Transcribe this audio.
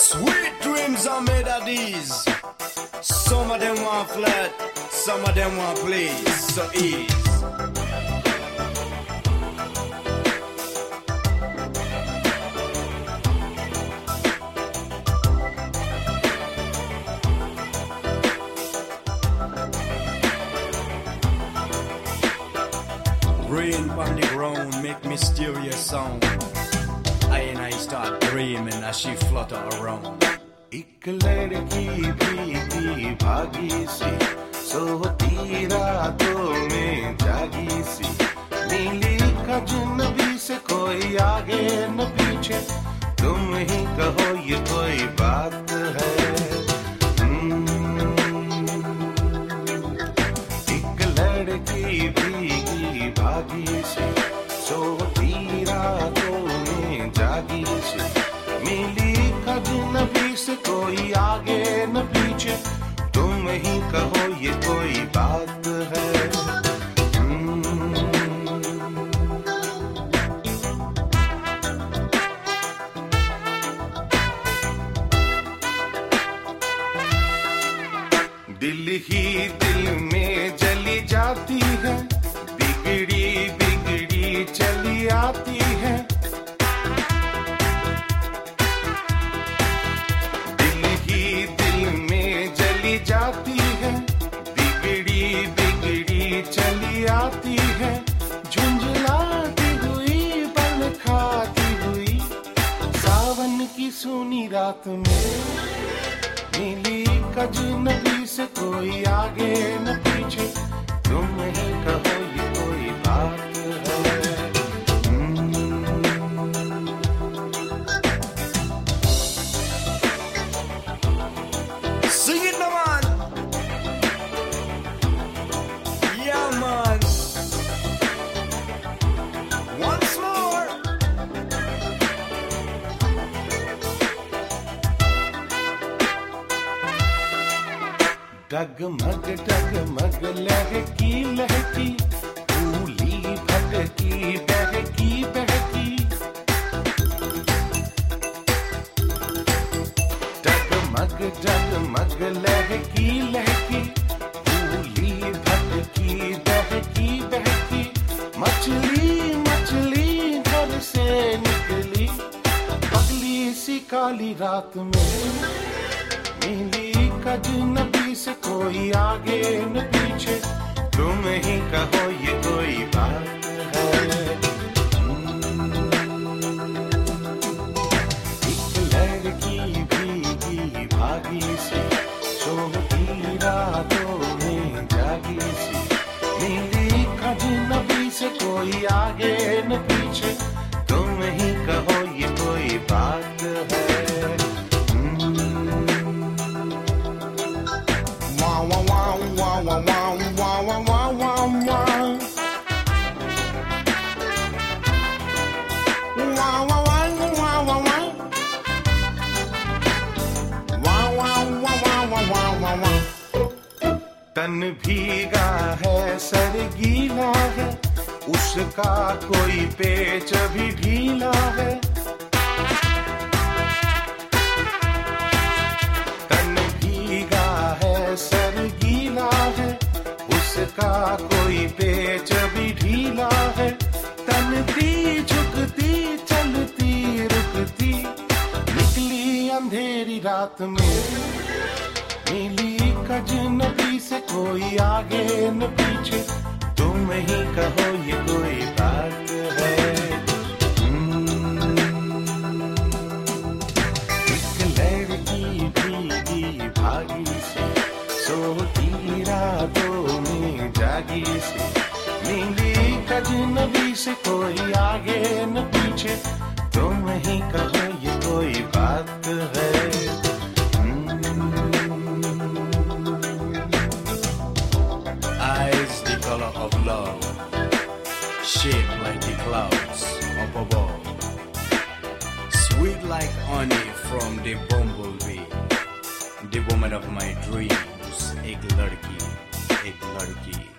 Sweet dreams are made of these. Some of them want flat, some of them want please. So ease. Rain on the ground make mysterious sound. I start dreaming as she flutter around. एक लड़की भीगी भागी सी सोती रातों में जागी सी नीली अजनबी से कोई आगे न पीछे तुम ही कहो ये कोई बात है एक लड़की भीगी भागी सी सोती रातों में जागी सी नीली अजनबी से कोई आगे न पीछे तुम ही कहो ये कोई बात है दिल ही दिल में जली जाती है बिगड़ी बिगड़ी चली आती है जाती है बिगड़ी बिगड़ी चली आती है झुंझलाती हुई बन खाती हुई सावन की सूनी रात में नीली अजनबी से कोई आगे न पीछे तुम ही कहो ये कोई बात है Sing it, no man. Yeah, man. Once more. डगमग डगमग लहकी लहकी फूली भटकी बहकी बहकी डगमग डगमग लहकी लहकी फूली भटकी बहकी बहकी मछली मछली घर से निकली पगली सी काली रात में नीली अजनबी से कोई आगे न पीछे तुम ही कहो ये कोई बात है एक लड़की भीगी भागी सी सोती रातों में जागी सी नीली अजनबी से कोई आगे न पीछे तुम ही कहो ये कोई बात है तन भीगा है सर गीला है उसका कोई पेच भी ढीला है तन भीगा है सर गीला है उसका कोई पेच भी ढीला है तनती झुकती चलती रुकती निकली अंधेरी रात में नीली अजनबी से कोई आगे न पीछे तुम ही कहो ये कोई बात है एक लड़की भीगी भागी सी सोती रातों में जागी सी नीली अजनबी से कोई आगे न पीछे तुम ही कहो ये कोई बात है Of love, shaped like the clouds up above, sweet like honey from the bumblebee, the woman of my dreams, ek ladki, ek ladki.